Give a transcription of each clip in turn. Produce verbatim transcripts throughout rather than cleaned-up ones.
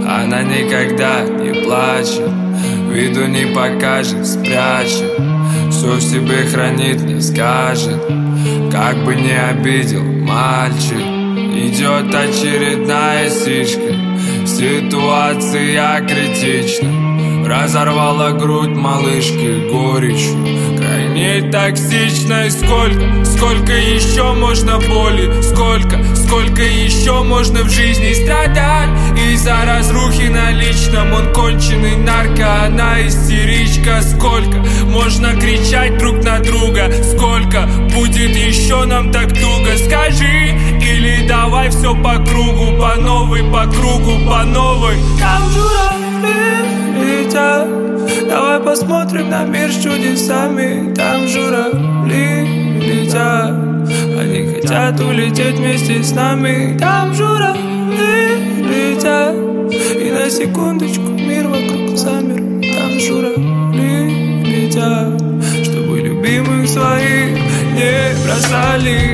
Она никогда не плачет, виду не покажет, спрячет, все в себе хранит, не скажет, как бы не обидел мальчик. Идет очередная сишка, ситуация критична. Разорвала грудь малышки горечью, крайне токсичной. Сколько, сколько еще можно боли? Сколько, сколько еще можно в жизни страдать? Из-за разрухи на личном он конченый нарко, она истеричка. Сколько можно кричать друг на друга? Сколько будет еще нам так туго? Скажи, или давай все по кругу, по новой, по кругу, по новой. Там журавли летят, давай посмотрим на мир с чудесами. Там журавли летят, они хотят улететь вместе с нами. Там журавли летят, и на секундочку мир вокруг замер. Там журавли летят, чтобы любимых своих не бросали.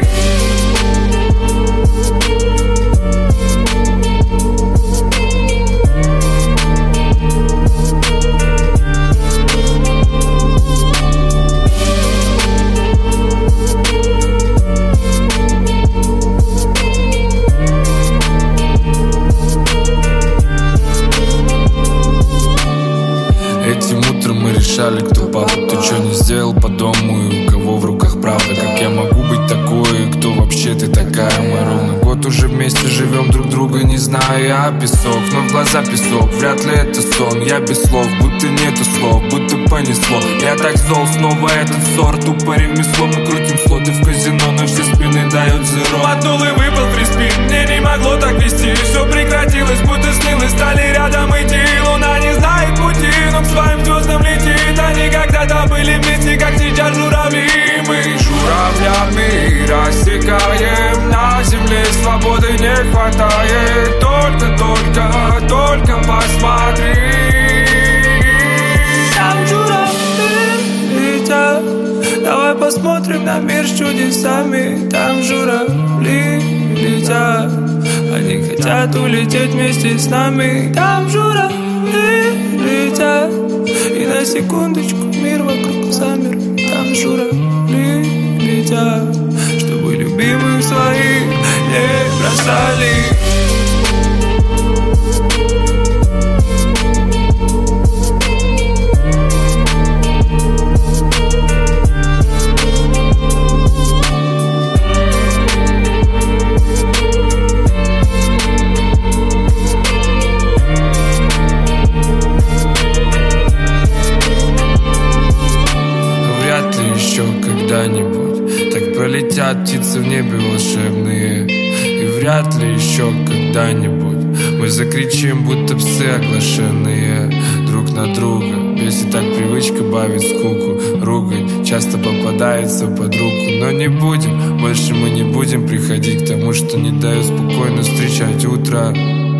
Этим утром мы решали, кто папа, кто что не сделал по дому и у кого в руках правда. Как я могу быть такой, кто вообще ты такая? Мы ровно год уже вместе живем, друг друга не знаю. Я песок, но в глаза песок, вряд ли это сон. Я без слов, будто нету слов, будто понесло. Я так зол, снова этот ссор, тупо ремесло. Мы крутим слоты в казино, но все спины дают зеро. Мотнул и выпал фриспин, мне не могло так вести. Все прекратилось, будто снилось, стали рядом идти. Луна не знает пути, но к своим звездам летит. Они когда-то были вместе, как сейчас журавли. Мы журавлями рассекаем, на земле свободы не хватает. Только, только, только посмотри. Там журавли летят, давай посмотрим на мир с чудесами. Там журавли летят, они хотят улететь вместе с нами. Там журавли летят, и на секундочку мир вокруг замер. Там журавли летят, чтобы любимых своих не бросали. Когда-нибудь так пролетят птицы в небе волшебные, и вряд ли еще когда-нибудь мы закричим, будто псы оглашенные друг на друга. Если так привычка бавит скуку, ругань часто попадается под руку. Но не будем, больше мы не будем приходить к тому, что не дает спокойно встречать утро.